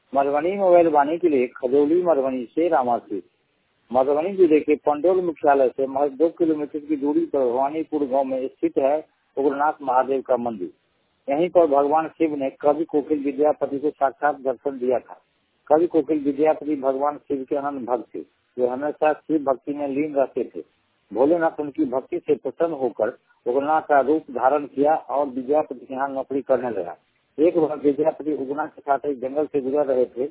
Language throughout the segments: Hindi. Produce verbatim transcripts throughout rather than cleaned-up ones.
मधुबनी मोबाइल वाणी के लिए खजौली मधुबनी से रामाशीष। मधुबनी जिले के पंडोल मुख्यालय से महज दो किलोमीटर की दूरी पर भवानीपुर गांव में स्थित है उग्रनाथ महादेव का मंदिर। यहीं पर भगवान शिव ने कवि कोकिल विद्यापति को साक्षात दर्शन दिया था। कवि कोकिल विद्यापति भगवान शिव के अनंत भक्त थे। वे हमेशा शिव भक्ति में लीन रहते थे। भोलेनाथ उनकी भक्ति से प्रसन्न होकर उग्रनाथ का रूप धारण किया और विद्यापति के यहाँ नौकरी करने लगा। एक बार विद्यापति उग्रनाथ के साथ एक जंगल से गुजर रहे थे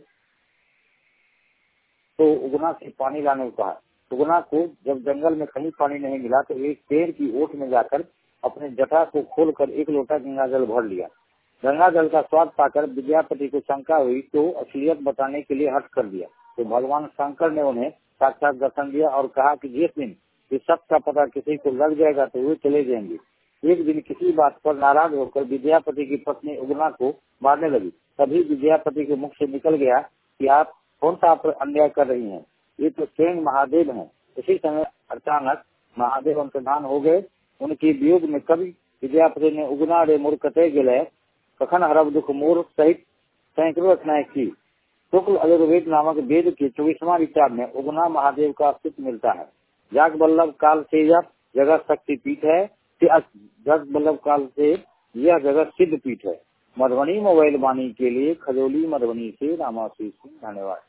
तो उग्रनाथ से पानी लाने को कहा। उग्रनाथ को जब जंगल में कहीं पानी नहीं मिला तो एक पेड़ की ओट में जाकर अपने जटा को खोलकर एक लोटा गंगा जल भर लिया। गंगा जल का स्वाद पाकर विद्यापति को शंका हुई तो असलियत बताने के लिए हट कर दिया। तो भगवान शंकर ने उन्हें साक्षात दर्शन दिया और कहा कि जिस दिन इस सब का पता किसी को लग जाएगा तो वे चले जाएंगे। एक दिन किसी बात पर नाराज होकर विद्यापति की पत्नी उग्रनाथ को मारने लगी। तभी विद्यापति के मुख से निकल गया कि आप कौन सा पर अन्याय कर रही हैं, ये तो स्वयं महादेव हैं। इसी समय अचानक महादेव अंतर्धान हो गए। उनके वियोग में कवि विद्यापति ने उगना रे मोर कटे गेले कखन हरब दुख मोर सहित सैकड़ों रचनाएं की। शुक्ल अजुर्वेद नामक वेद के चौबीसवां ऋचा में उगना महादेव का अस्तित्व मिलता है। जाग बल्लभ काल से यह जगह शक्ति पीठ है। जग बल्लभ काल से यह जगह सिद्ध पीठ है। मधुबनी मोबाइल वाणी के लिए खजौली मधुबनी से रामाशीष सिंह। धन्यवाद।